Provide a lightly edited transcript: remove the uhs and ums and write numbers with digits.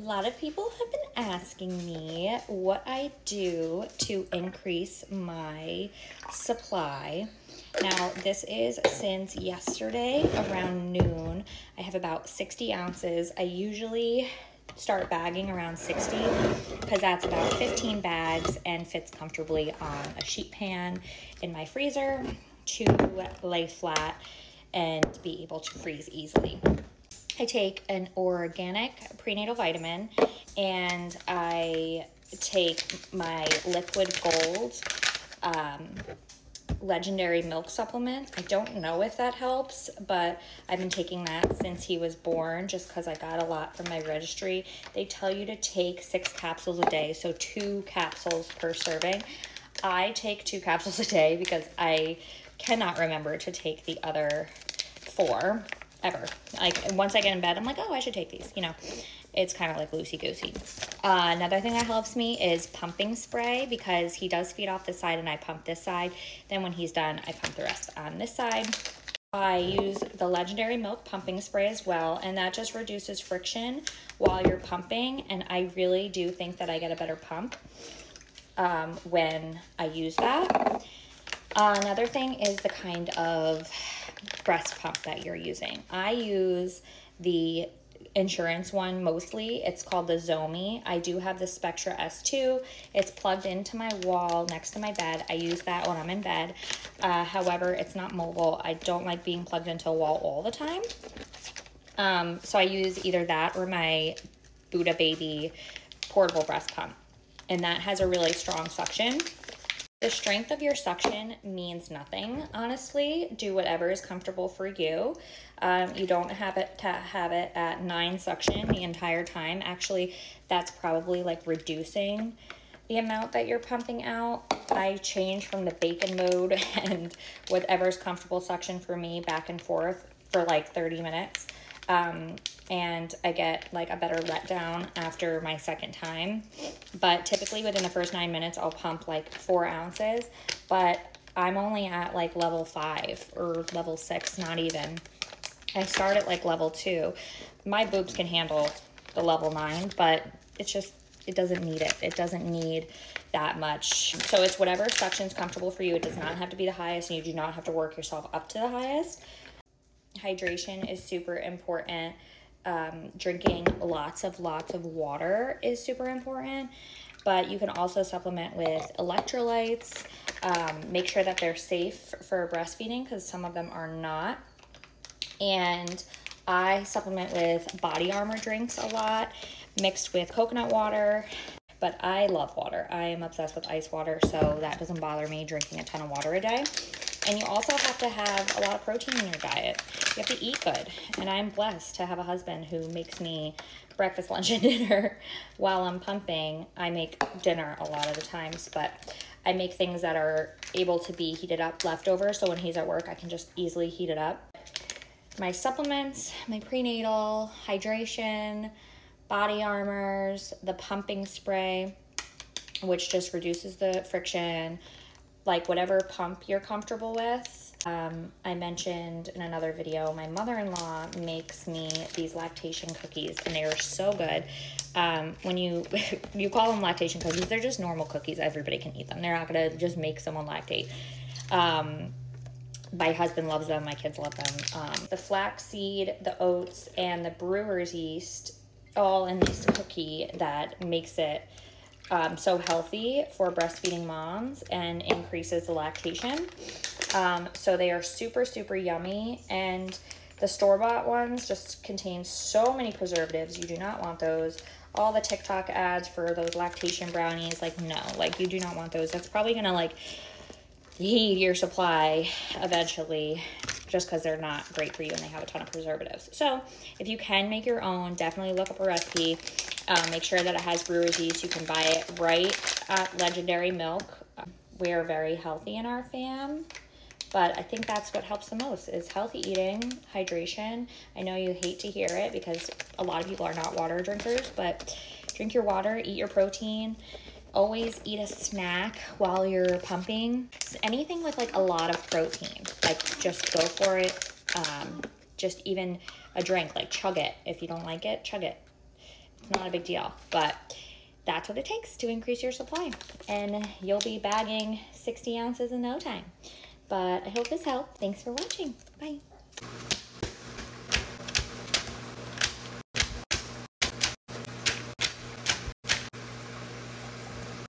lot of people have been asking me what I do to increase my supply. Now, this is since yesterday around noon. I have about 60 ounces. I usually start bagging around 60 because that's about 15 bags and fits comfortably on a sheet pan in my freezer to lay flat and be able to freeze easily. I take an organic prenatal vitamin and I take my Liquid Gold Legendary Milk Supplement. I don't know if that helps, but I've been taking that since he was born just because I got a lot from my registry. They tell you to take 6 capsules a day, so 2 capsules per serving. I take 2 capsules a day because I cannot remember to take the other 4 ever. Like, once I get in bed, I'm like, oh, I should take these, It's kind of like loosey-goosey. Another thing that helps me is pumping spray because he does feed off this side and I pump this side. Then when he's done, I pump the rest on this side. I use the Legendary Milk pumping spray as well, and that just reduces friction while you're pumping, and I really do think that I get a better pump when I use that. Another thing is the kind of breast pump that you're using. I use the insurance one mostly. It's called the Zomi. I do have the Spectra S2. It's plugged into my wall next to my bed. I use that when I'm in bed. However, it's not mobile. I don't like being plugged into a wall all the time. So I use either that or my Buddha Baby portable breast pump. And that has a really strong suction. The strength of your suction means nothing, honestly. Do whatever is comfortable for you. You don't have it to have it at 9 suction the entire time. Actually, that's probably like reducing the amount that you're pumping out. I change from the bacon mode and whatever's comfortable suction for me back and forth for like 30 minutes. And I get like a better letdown after my second time. But typically within the first 9 minutes, I'll pump like 4 ounces, but I'm only at like level 5 or level 6, not even. I start at like level 2. My boobs can handle the level 9, but it's just, it doesn't need it. It doesn't need that much. So it's whatever suction's comfortable for you. It does not have to be the highest, and you do not have to work yourself up to the highest. Hydration is super important. Drinking lots of water is super important, but you can also supplement with electrolytes. Make sure that they're safe for breastfeeding because some of them are not. And I supplement with Body Armor drinks a lot, mixed with coconut water. But I love water. I am obsessed with ice water, so that doesn't bother me drinking a ton of water a day. And you also have to have a lot of protein in your diet. You have to eat good. And I'm blessed to have a husband who makes me breakfast, lunch, and dinner while I'm pumping. I make dinner a lot of the times, but I make things that are able to be heated up leftovers, so when he's at work, I can just easily heat it up. My supplements, my prenatal, hydration, body armors, the pumping spray, which just reduces the friction, like whatever pump you're comfortable with. I mentioned in another video, my mother-in-law makes me these lactation cookies, and they are so good. When you call them lactation cookies, they're just normal cookies. Everybody can eat them. They're not gonna just make someone lactate. My husband loves them. My kids love them. The flaxseed, the oats, and the brewer's yeast all in this cookie that makes it so healthy for breastfeeding moms and increases the lactation. So they are super, super yummy. And the store-bought ones just contain so many preservatives. You do not want those. All the TikTok ads for those lactation brownies, like, no, like, you do not want those. That's probably gonna like heat your supply eventually, just because they're not great for you and they have a ton of preservatives. So if you can make your own, definitely look up a recipe. Make sure that it has brewer's yeast. You can buy it right at Legendary Milk. We are very healthy in our fam, but I think that's what helps the most is healthy eating, hydration. I know you hate to hear it because a lot of people are not water drinkers, but drink your water, eat your protein. Always eat a snack while you're pumping. Anything with like a lot of protein, like just go for it. Just even a drink, like chug it. If you don't like it, chug it. It's not a big deal, but that's what it takes to increase your supply. And you'll be bagging 60 ounces in no time. But I hope this helped. Thanks for watching. Bye.